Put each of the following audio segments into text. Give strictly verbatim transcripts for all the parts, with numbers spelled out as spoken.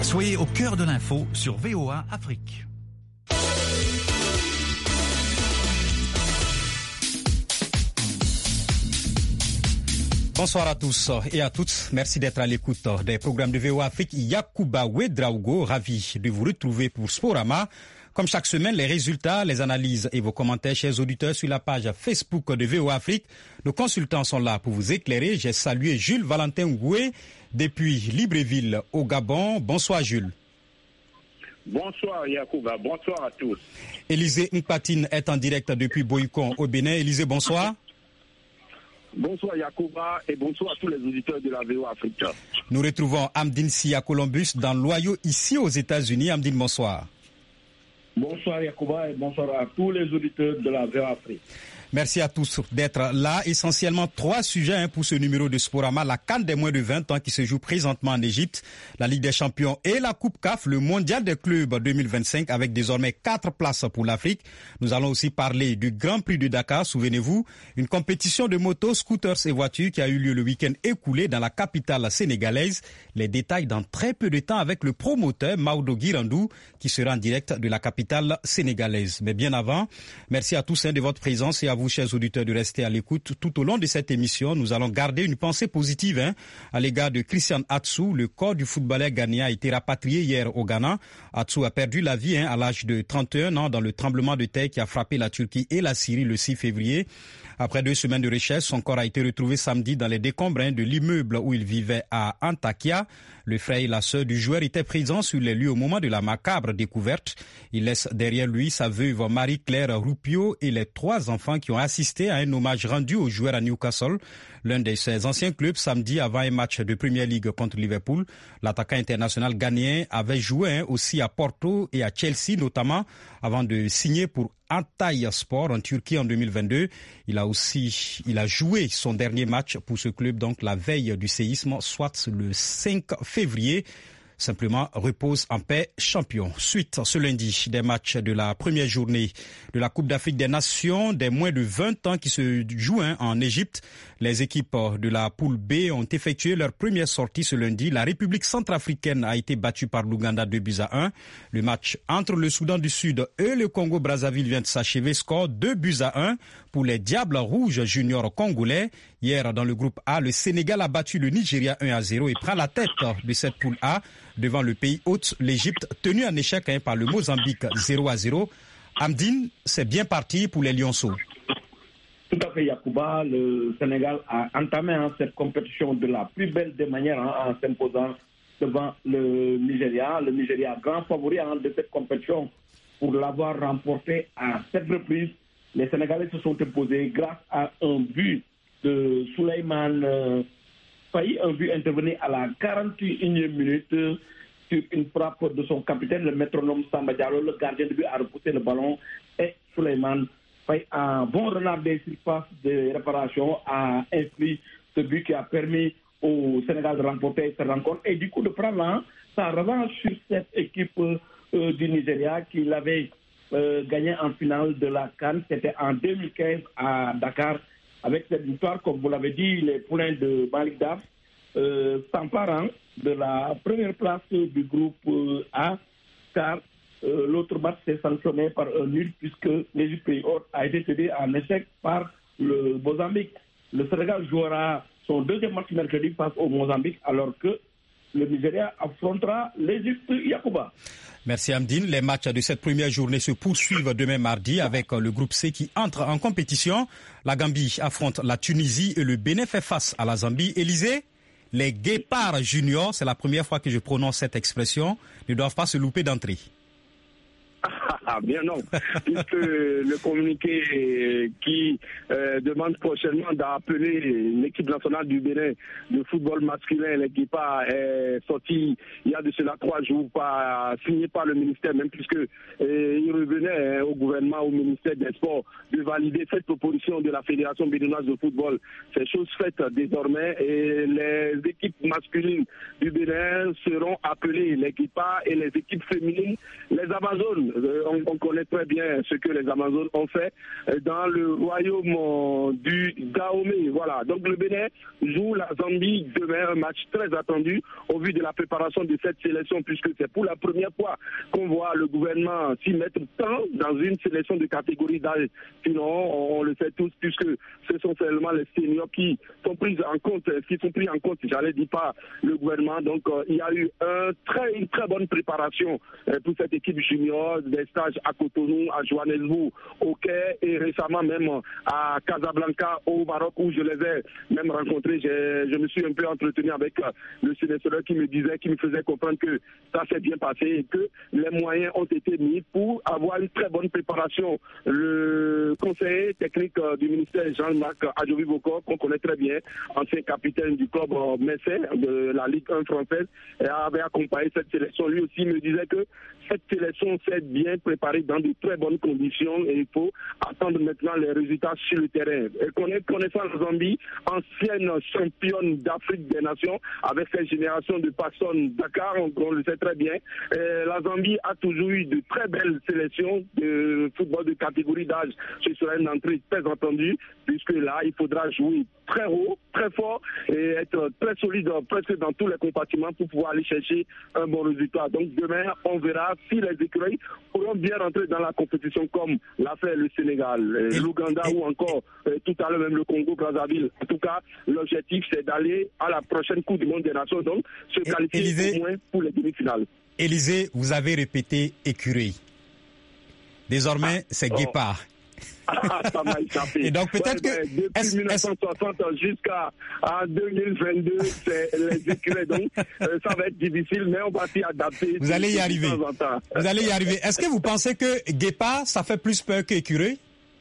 Soyez au cœur de l'info sur V O A Afrique. Bonsoir à tous et à toutes. Merci d'être à l'écoute des programmes de V O A Afrique. Yacouba Ouedraogo, ravi de vous retrouver pour Sporama. Comme chaque semaine, les résultats, les analyses et vos commentaires, chers auditeurs, sur la page Facebook de V O A Afrique. Nos consultants sont là pour vous éclairer. J'ai salué Jules Valentin Ngoué depuis Libreville au Gabon. Bonsoir Jules. Bonsoir Yacouba, bonsoir à tous. Élisée Mpatine est en direct depuis Boycon au Bénin. Élisée, bonsoir. Bonsoir Yacouba et bonsoir à tous les auditeurs de la V O A Afrique. Nous retrouvons Amdine Sia Columbus dans l'Ohio ici aux États-Unis. Amdine, bonsoir. Bonsoir Yacouba et bonsoir à tous les auditeurs de la V O A Afrique. Merci à tous d'être là. Essentiellement trois sujets hein, pour ce numéro de Sporama. La CAN des moins de vingt ans qui se joue présentement en Égypte, la Ligue des Champions et la Coupe C A F, le Mondial des clubs deux mille vingt-cinq avec désormais quatre places pour l'Afrique. Nous allons aussi parler du Grand Prix de Dakar, souvenez-vous, une compétition de motos, scooters et voitures qui a eu lieu le week-end écoulé dans la capitale sénégalaise. Les détails dans très peu de temps avec le promoteur Maodo Guirandou qui sera en direct de la capitale sénégalaise. Mais bien avant, merci à tous hein, de votre présence et à vous, chers auditeurs, de rester à l'écoute. Tout au long de cette émission, nous allons garder une pensée positive hein, à l'égard de Christian Atsu. Le corps du footballeur ghanéen a été rapatrié hier au Ghana. Atsu a perdu la vie hein, à l'âge de trente et un ans dans le tremblement de terre qui a frappé la Turquie et la Syrie le six février. Après deux semaines de recherche, son corps a été retrouvé samedi dans les décombres hein, de l'immeuble où il vivait à Antakya. Le frère et la sœur du joueur étaient présents sur les lieux au moment de la macabre découverte. Il laisse derrière lui sa veuve Marie-Claire Roupio et les trois enfants qui ont assisté à un hommage rendu au joueur à Newcastle, l'un de ses anciens clubs, samedi avant un match de Premier League contre Liverpool. L'attaquant international ghanéen avait joué hein, aussi à Porto et à Chelsea notamment avant de signer pour Antalya Sport en Turquie en deux mille vingt-deux. Il a aussi, il a joué son dernier match pour ce club donc la veille du séisme, soit le cinq février. Simplement, repose en paix, champion. Suite ce lundi des matchs de la première journée de la Coupe d'Afrique des Nations des moins de vingt ans qui se jouent hein, en Égypte. Les équipes de la poule B ont effectué leur première sortie ce lundi. La République centrafricaine a été battue par l'Ouganda deux buts à un. Le match entre le Soudan du Sud et le Congo-Brazzaville vient de s'achever. Score deux buts à un pour les Diables Rouges juniors congolais. Hier, dans le groupe A, le Sénégal a battu le Nigeria un à zéro et prend la tête de cette poule A devant le pays hôte, l'Égypte, tenu en échec hein, par le Mozambique zéro à zéro. Amdine, c'est bien parti pour les Lionceaux. Tout à fait, Yacouba. Le Sénégal a entamé hein, cette compétition de la plus belle des manières hein, en s'imposant devant le Nigeria. Le Nigeria, grand favori hein, de cette compétition pour l'avoir remporté à sept reprises. Les Sénégalais se sont imposés grâce à un but de Souleymane euh, Faye, un but intervenu à la quarante et unième minute euh, sur une frappe de son capitaine, le métronome Samba Diallo. Le gardien de but a repoussé le ballon et Souleymane Faye, un bon renard des surfaces de réparation, a inscrit ce but qui a permis au Sénégal de remporter cette rencontre et du coup de prendre hein, sa revanche sur cette équipe euh, du Nigeria qui l'avait euh, gagné en finale de la CAN. C'était en deux mille quinze à Dakar. Avec cette victoire, comme vous l'avez dit, les poulains de Malik Daf euh, s'emparent de la première place du groupe euh, A, car euh, l'autre match s'est sanctionné par un nul puisque l'Égypte pays hôte a été cédé en échec par le Mozambique. Le Sénégal jouera son deuxième match mercredi face au Mozambique, alors que le Nigeria affrontera l'Égypte. Yacouba. Merci Amdine. Les matchs de cette première journée se poursuivent demain mardi avec le groupe C qui entre en compétition. La Gambie affronte la Tunisie et le Bénin fait face à la Zambie. Élysée, les Guépards juniors, c'est la première fois que je prononce cette expression, ne doivent pas se louper d'entrée. Ah, bien non, puisque le communiqué qui euh, demande prochainement d'appeler l'équipe nationale du Bénin de football masculin, l'équipe est sorti il y a de cela trois jours, pas signé par le ministère, même puisque euh, il revenait hein, au gouvernement, au ministère des Sports, de valider cette proposition de la Fédération béninoise de football. C'est chose faite désormais et les équipes masculines du Bénin seront appelées, l'équipe et les équipes féminines, les Amazones. Euh, euh, on, on connaît très bien ce que les Amazones ont fait dans le royaume euh, du Dahomey. Voilà, donc le Bénin joue la Zambie demain, un match très attendu au vu de la préparation de cette sélection, puisque c'est pour la première fois qu'on voit le gouvernement s'y mettre tant dans une sélection de catégorie d'âge. Sinon, on, on le sait tous, puisque ce sont seulement les seniors qui sont pris en compte, qui sont pris en compte, j'allais dire pas le gouvernement. Donc euh, il y a eu un très, une très bonne préparation euh, pour cette équipe junior, des stages à Cotonou, à Johannesburg, au Caire et récemment même à Casablanca au Maroc où je les ai même rencontrés. J'ai, je me suis un peu entretenu avec euh, le sélectionneur qui me disait, qui me faisait comprendre que ça s'est bien passé et que les moyens ont été mis pour avoir une très bonne préparation. Le conseiller technique euh, du ministère Jean-Marc Adjovi-Bokor, qu'on connaît très bien, ancien capitaine du club euh, Messé de la Ligue un française, et avait accompagné cette sélection. Lui aussi me disait que cette sélection s'est bien préparée dans de très bonnes conditions et il faut attendre maintenant les résultats sur le terrain. Et connaissant la Zambie, ancienne championne d'Afrique des Nations, avec cette génération de personnes Dakar, on, on le sait très bien, et la Zambie a toujours eu de très belles sélections de football de catégorie d'âge. Ce sera une entrée très entendue, puisque là, il faudra jouer très haut, très fort et être très solide presque dans tous les compartiments pour pouvoir aller chercher un bon résultat. Donc demain, on verra si les écureuils pourront bien rentrer dans la compétition comme l'a fait le Sénégal, l'Ouganda ou encore euh, tout à l'heure même le Congo-Brazzaville. En tout cas, l'objectif c'est d'aller à la prochaine Coupe du Monde des Nations, donc se qualifier Élisée, au moins pour les demi-finales. Élisée, vous avez répété écureuil. Désormais, ah, c'est oh. Guépard. Ah, ça m'a échappé. Et donc peut-être ouais, que... Ouais, depuis est-ce, dix-neuf cent soixante est-ce... jusqu'à en deux mille vingt-deux, c'est les écureuils. Donc euh, ça va être difficile, mais on va s'y adapter. Vous allez y arriver. Vous allez y arriver. Est-ce que vous pensez que Guépard, ça fait plus peur qu'écureuil?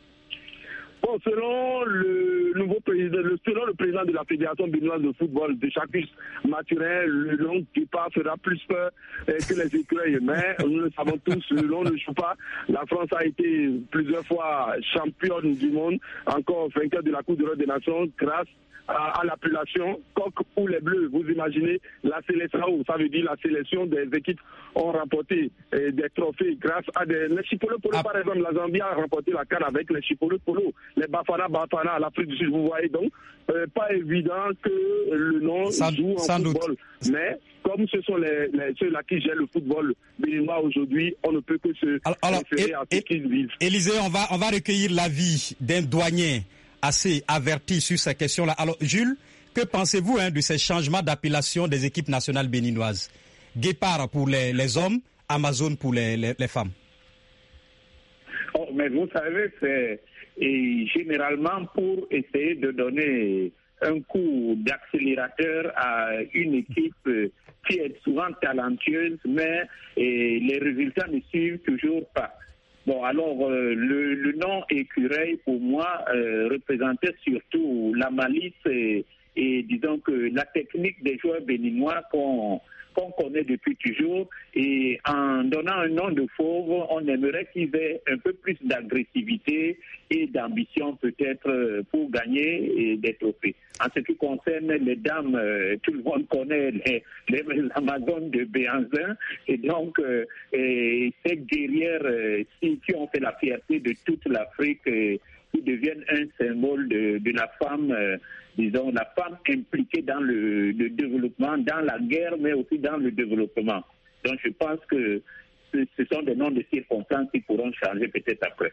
Bon, selon le nouveau président, le, selon le président de la Fédération béninoise de football, de Jacques Mathurin, le long Guépard fera plus peur euh, que les écureuils. Mais nous le savons tous, le long ne joue pas. La France a été plusieurs fois championne du monde, encore vainqueur de la Coupe d'Europe des Nations grâce à, à l'appellation coq ou les bleus. Vous imaginez la sélection, ça veut dire la sélection des équipes ont remporté euh, des trophées grâce à des... Les Chipolo Polo, ah. par exemple, la Zambie a remporté la CAN avec les Chipolo Polo, les Bafana Bafana à l'Afrique du Sud, vous voyez donc, euh, pas évident que le nom sans, joue en sans football. Doute. Mais comme ce sont les, les, ceux-là qui gèrent le football béninois aujourd'hui, on ne peut que se alors, alors, référer et, à ce qu'ils vivent. Élisée, on va, on va recueillir l'avis d'un douanier assez averti sur ces questions-là. Alors, Jules, que pensez-vous hein, de ces changements d'appellation des équipes nationales béninoises? Guépard pour les, les hommes, Amazon pour les, les, les femmes. Oh, mais vous savez, c'est et généralement pour essayer de donner un coup d'accélérateur à une équipe qui est souvent talentueuse, mais et les résultats ne suivent toujours pas. Bon, alors, euh, le, le nom écureuil, pour moi, euh, représentait surtout la malice et, et disons que la technique des joueurs béninois qu'on qu'on connaît depuis toujours. Et en donnant un nom de fauve, on aimerait qu'ils aient un peu plus d'agressivité et d'ambition peut-être pour gagner des trophées. En ce qui concerne les dames, tout le monde connaît les, les Amazones de Béhanzin. Et donc, euh, et ces guerrières euh, qui, qui ont fait la fierté de toute l'Afrique, euh, qui deviennent un symbole de, de la femme, euh, disons, la femme impliquée dans le, le développement, dans la guerre, mais aussi dans le développement. Donc, je pense que ce, ce sont des noms de circonstances qui pourront changer peut-être après.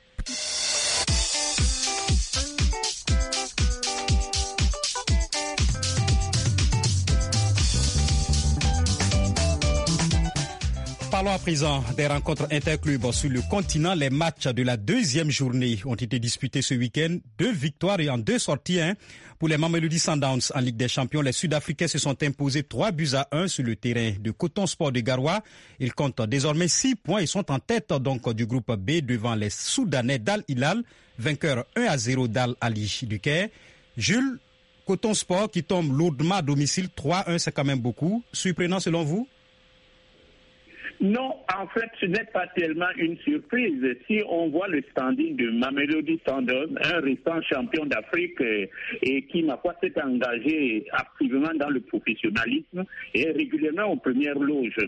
Parlons à présent des rencontres interclubs sur le continent. Les matchs de la deuxième journée ont été disputés ce week-end. Deux victoires et en deux sorties. Hein. Pour les Mamelodi Sundowns en Ligue des Champions, les Sud-Africains se sont imposés trois buts à un sur le terrain de Coton Sport de Garoua. Ils comptent désormais six points et sont en tête donc du groupe B devant les Soudanais d'Al Hilal, vainqueur un à zéro d'Al Ali du Caire. Jules, Coton Sport qui tombe lourdement à domicile trois à un, c'est quand même beaucoup. Surprenant selon vous? Non, en fait, ce n'est pas tellement une surprise. Si on voit le standing de Mamelodi Sundowns, un récent champion d'Afrique euh, et qui, ma foi, s'est engagé activement dans le professionnalisme et régulièrement aux premières loges.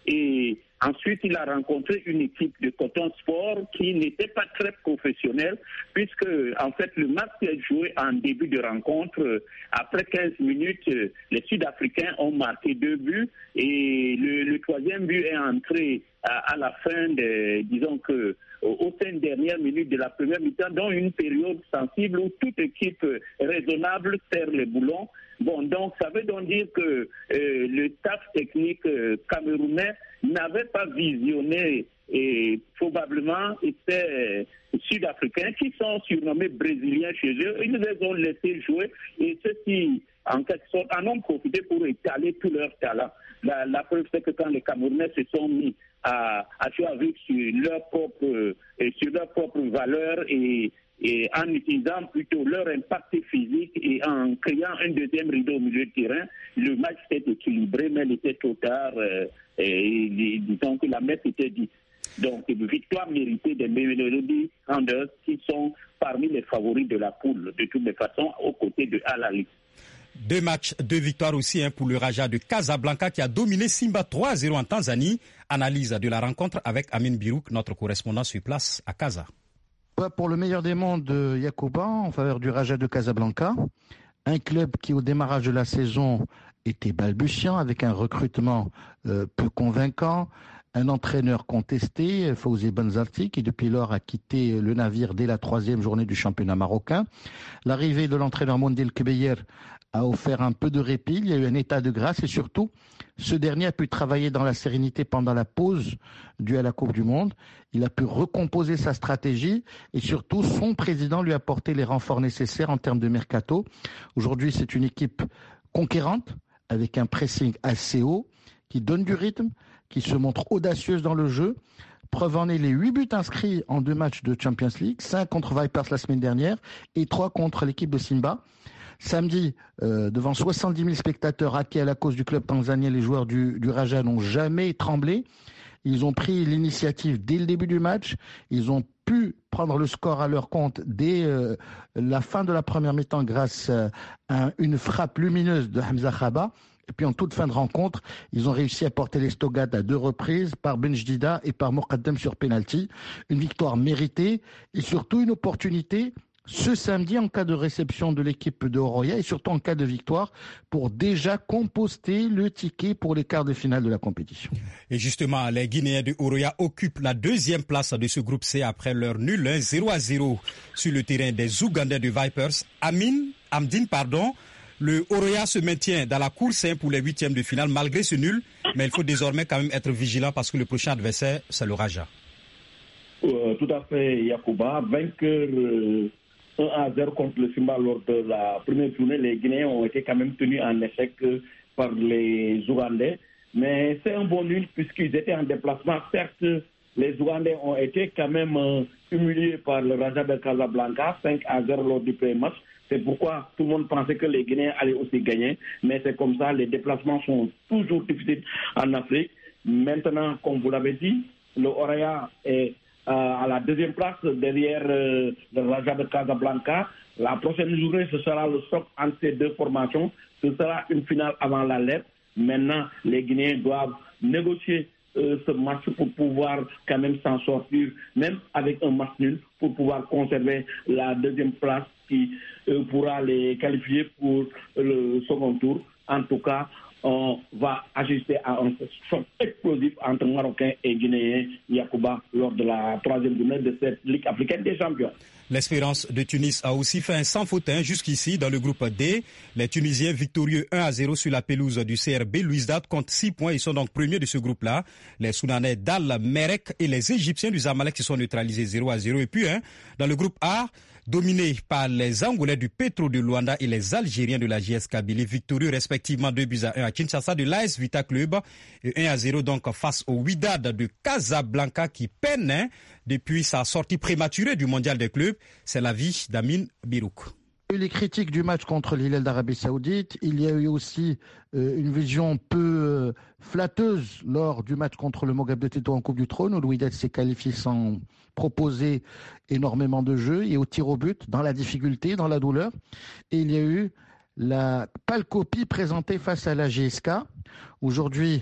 Et ensuite, il a rencontré une équipe de Coton Sport qui n'était pas très professionnelle, puisque en fait le match est joué en début de rencontre. Après quinze minutes, les Sud-Africains ont marqué deux buts et le, le troisième but est entré à, à la fin de, disons que aux cinq dernières minutes de la première mi-temps, dans une période sensible où toute équipe raisonnable serre les boulons. Bon, donc ça veut donc dire que euh, le staff technique euh, camerounais n'avait pas visionné et probablement ces Sud-Africains qui sont surnommés Brésiliens chez eux. Ils les ont laissés jouer et ceux-ci, en quelque sorte, en ont profité pour étaler tout leur talent. La, la preuve, c'est que quand les Camerounais se sont mis à, à jouer avec sur leur propre, euh, sur leur propre valeur et et en utilisant plutôt leur impact physique et en créant un deuxième rideau au milieu de terrain, le match s'est équilibré, mais il était trop tard euh, et, et disons que la messe était dite. Donc, victoire méritée des Mamelodi Sundowns qui sont parmi les favoris de la poule, de toutes les façons, aux côtés de Al Ahly. Deux matchs, deux victoires aussi hein, pour le Raja de Casablanca qui a dominé Simba trois à zéro en Tanzanie. Analyse de la rencontre avec Amin Birouk, notre correspondant sur place à Casa. Pour le meilleur des mondes, Yacouba, en faveur du Raja de Casablanca, un club qui au démarrage de la saison était balbutiant avec un recrutement euh, peu convaincant, un entraîneur contesté, Fawzi Benzarti, qui depuis lors a quitté le navire dès la troisième journée du championnat marocain. L'arrivée de l'entraîneur Mondil Kebeyer a offert un peu de répit, il y a eu un état de grâce et surtout, ce dernier a pu travailler dans la sérénité pendant la pause due à la Coupe du Monde. Il a pu recomposer sa stratégie et surtout, son président lui a apporté les renforts nécessaires en termes de mercato. Aujourd'hui, c'est une équipe conquérante avec un pressing assez haut qui donne du rythme, qui se montre audacieuse dans le jeu. Preuve en est les huit buts inscrits en deux matchs de Champions League, cinq contre Vipers la semaine dernière et trois contre l'équipe de Simba. Samedi, euh, devant soixante-dix mille spectateurs acquis à la cause du club tanzanien, les joueurs du, du Raja n'ont jamais tremblé. Ils ont pris l'initiative dès le début du match. Ils ont pu prendre le score à leur compte dès euh, la fin de la première mi-temps grâce euh, à une frappe lumineuse de Hamza Khaba. Et puis en toute fin de rencontre, ils ont réussi à porter les Stogad à deux reprises par Benjdida et par Moqaddam sur penalty. Une victoire méritée et surtout une opportunité ce samedi en cas de réception de l'équipe de Oroya et surtout en cas de victoire pour déjà composter le ticket pour les quarts de finale de la compétition. Et justement, les Guinéens de Oroya occupent la deuxième place de ce groupe C après leur nul zéro à zéro sur le terrain des Ougandais de Vipers. Amin, Amdine, pardon, le Oroya se maintient dans la course pour les huitièmes de finale malgré ce nul, mais il faut désormais quand même être vigilant parce que le prochain adversaire, c'est le Raja. Euh, tout à fait, Yacouba. Vainqueur euh, un à zéro contre le Simba lors de la première journée. Les Guinéens ont été quand même tenus en échec euh, par les Ougandais. Mais c'est un bon nul puisqu'ils étaient en déplacement. Certes, les Ougandais ont été quand même euh, humiliés par le Raja de Casablanca, cinq à zéro lors du premier match. C'est pourquoi tout le monde pensait que les Guinéens allaient aussi gagner. Mais c'est comme ça, les déplacements sont toujours difficiles en Afrique. Maintenant, comme vous l'avez dit, le Oroya est euh, à la deuxième place derrière euh, le Raja de Casablanca. La prochaine journée, ce sera le choc entre ces deux formations. Ce sera une finale avant la lettre. Maintenant, les Guinéens doivent négocier euh, ce match pour pouvoir quand même s'en sortir, même avec un match nul, pour pouvoir conserver la deuxième place qui euh, pourra les qualifier pour le second tour. En tout cas, on va assister à un choc explosif entre Marocains et Guinéens, Yacouba, lors de la troisième journée de cette Ligue africaine des champions. L'Espérance de Tunis a aussi fait un sans faute hein, jusqu'ici dans le groupe D. Les Tunisiens victorieux un à zéro sur la pelouse du C R B Louisdad comptent six points. Ils sont donc premiers de ce groupe-là. Les Soudanais d'Al Merek et les Égyptiens du Zamalek qui sont neutralisés zéro à zéro. Et puis, hein, dans le groupe A, dominé par les Angolais du Petro de Luanda et les Algériens de la J S Kabylie, victorieux respectivement deux buts à un à Kinshasa de l'A S Vita Club et un à zéro donc face au Wydad de Casablanca qui peine hein, depuis sa sortie prématurée du mondial des clubs. C'est l'avis d'Amin Birouk. Il y a eu les critiques du match contre l'Hilal d'Arabie Saoudite. Il y a eu aussi euh, une vision peu euh, flatteuse lors du match contre le Mogab de Teto en Coupe du Trône, où le Wydad s'est qualifié sans proposer énormément de jeux et au tir au but, dans la difficulté, dans la douleur. Et il y a eu la pâle copie présentée face à la G S K. Aujourd'hui,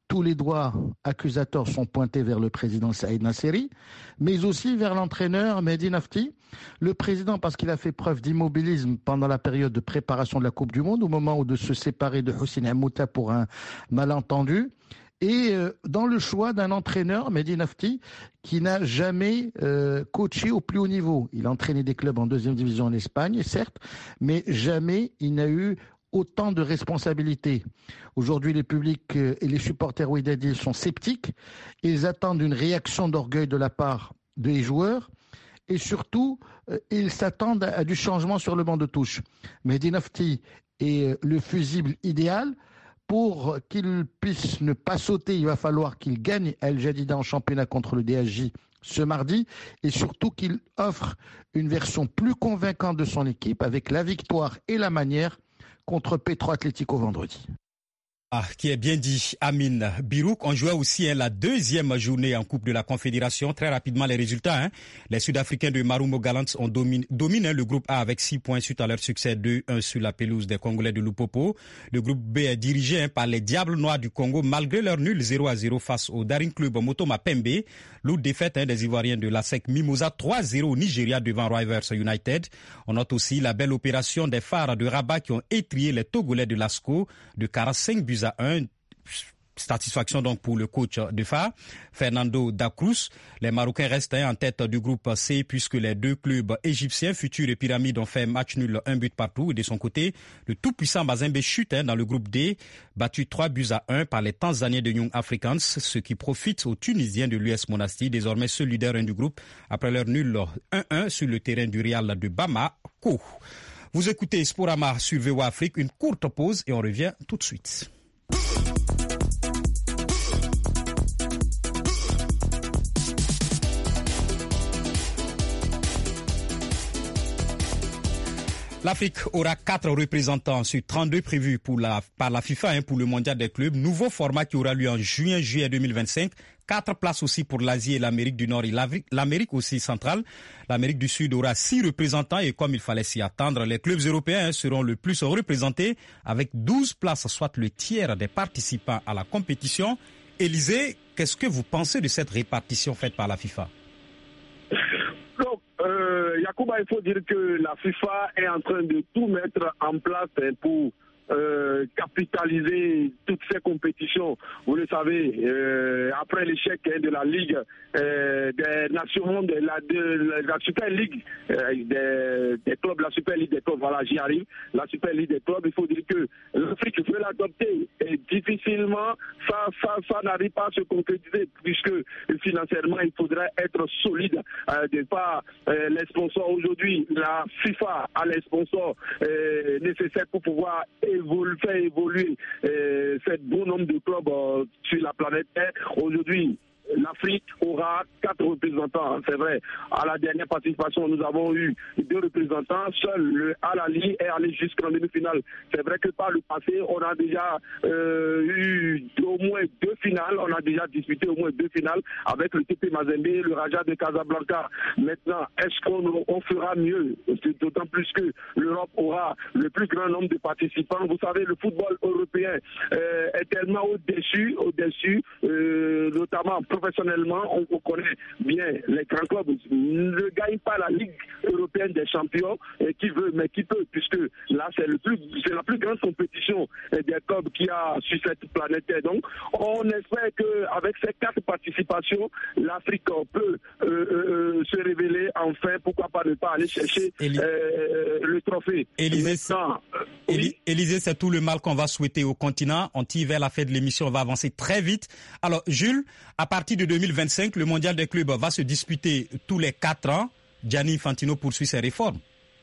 tous les doigts accusateurs sont pointés vers le président Saïd Nasseri, mais aussi vers l'entraîneur Mehdi Nafti. Le président, parce qu'il a fait preuve d'immobilisme pendant la période de préparation de la Coupe du Monde, au moment où de se séparer de Houssine Ammouta pour un malentendu. Et dans le choix d'un entraîneur, Mehdi Nafti, qui n'a jamais euh, coaché au plus haut niveau. Il a entraîné des clubs en deuxième division en Espagne, certes, mais jamais il n'a eu autant de responsabilités. Aujourd'hui, les publics et les supporters Wydad sont sceptiques. Ils attendent une réaction d'orgueil de la part des joueurs. Et surtout, ils s'attendent à du changement sur le banc de touche. Mehdi Nafti est le fusible idéal. Pour qu'il puisse ne pas sauter, il va falloir qu'il gagne El Jadida en championnat contre le D H J ce mardi et surtout qu'il offre une version plus convaincante de son équipe avec la victoire et la manière contre Petro Atlético vendredi. Ah, qui est bien dit, Amine Birouk. On jouait aussi hein, la deuxième journée en Coupe de la Confédération. Très rapidement, les résultats. Hein. Les Sud-Africains de Marumo Gallants ont dominé, dominé hein, le groupe A avec six points suite à leur succès deux un sur la pelouse des Congolais de Lupopo. Le groupe B est dirigé hein, par les Diables Noirs du Congo malgré leur nul zéro à zéro face au Daring Club Motoma Pembe. L'autre défaite hein, des Ivoiriens de la S E C Mimosa trois zéro au Nigeria devant Rivers United. On note aussi la belle opération des Phares de Rabat qui ont étrié les Togolais de l'Asco de quarante-cinq buts à un. Satisfaction donc pour le coach de Phare, Fernando Dacruz. Les Marocains restent en tête du groupe C puisque les deux clubs égyptiens, Futur et Pyramide, ont fait match nul un but partout. Et de son côté, le tout-puissant Mazembe chute dans le groupe D, battu trois buts à un par les Tanzaniens de Young Africans, ce qui profite aux Tunisiens de l'U S Monastir, désormais seul leader du groupe, après leur nul un un sur le terrain du Real de Bamako. Vous écoutez Sporama sur V O A Afrique, une courte pause et on revient tout de suite. L'Afrique aura quatre représentants sur trente-deux prévus pour la, par la FIFA hein, pour le mondial des clubs. Nouveau format qui aura lieu en juin-juillet deux mille vingt-cinq. Quatre places aussi pour l'Asie et l'Amérique du Nord et l'Amérique aussi centrale. L'Amérique du Sud aura six représentants et comme il fallait s'y attendre, les clubs européens hein, seront le plus représentés avec douze places, soit le tiers des participants à la compétition. Élisée, qu'est-ce que vous pensez de cette répartition faite par la FIFA ? Euh, Yacouba, il faut dire que la FIFA est en train de tout mettre en place pour euh, capitaliser toutes ces compétitions. Vous le savez, euh, après l'échec hein, de la Ligue euh, des Nations, de la, de la Super League euh, des, des clubs, la Super League des clubs, voilà, j'y arrive, la Super League des clubs, il faut dire que l'Afrique veut l'adopter et difficilement, ça, ça, ça n'arrive pas à se concrétiser puisque financièrement, il faudrait être solide euh, de par euh, les sponsors. Aujourd'hui, la FIFA a les sponsors euh, nécessaires pour pouvoir évoluer, faire évoluer euh, ce bon nombre de clubs euh, sur la planète Terre. Aujourd'hui, l'Afrique aura quatre représentants, c'est vrai. À la dernière participation, nous avons eu deux représentants. Seul le Al-Ali est allé jusqu'en demi-finale. C'est vrai que par le passé, on a déjà euh, eu au moins deux finales. On a déjà disputé au moins deux finales avec le T P Mazembe et le Raja de Casablanca. Maintenant, est-ce qu'on on fera mieux? C'est d'autant plus que l'Europe aura le plus grand nombre de participants. Vous savez, le football européen euh, est tellement au-dessus, au-dessus, euh, notamment professionnellement, on connaît bien les grands clubs ne gagnent pas la Ligue européenne des champions et qui veut, mais qui peut, puisque là c'est le plus, c'est la plus grande compétition des clubs qu'il y a sur cette planète. Donc, on espère qu'avec ces quatre participations, l'Afrique peut euh, euh, se révéler enfin, pourquoi pas ne pas aller chercher euh, le trophée. Élisée, oui. Élisée, c'est tout le mal qu'on va souhaiter au continent. On tire vers la fin de l'émission, on va avancer très vite. Alors, Jules, à partir de deux mille vingt-cinq, le mondial des clubs va se disputer tous les quatre ans. Gianni Infantino poursuit ses réformes.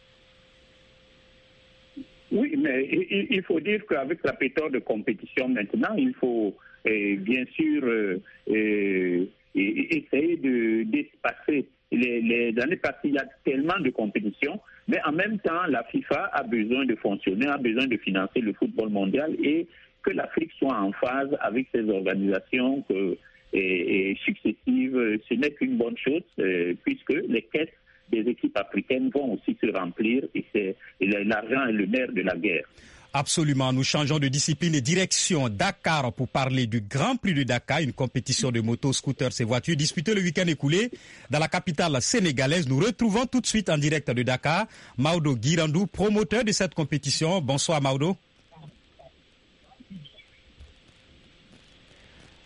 Oui, mais il faut dire qu'avec la pléthore de compétition maintenant, il faut euh, bien sûr euh, euh, essayer de d'espacer. Les, les années passées, il y a tellement de compétitions, mais en même temps, la FIFA a besoin de fonctionner, a besoin de financer le football mondial et que l'Afrique soit en phase avec ces organisations que Et, et successives, ce n'est qu'une bonne chose euh, puisque les caisses des équipes africaines vont aussi se remplir et, c'est, et l'argent est le nerf de la guerre. Absolument, nous changeons de discipline et direction Dakar pour parler du Grand Prix de Dakar, une compétition de motos, scooters et voitures disputée le week-end écoulé dans la capitale sénégalaise. Nous retrouvons tout de suite en direct de Dakar Maudo Guirandou, promoteur de cette compétition. Bonsoir Maudo.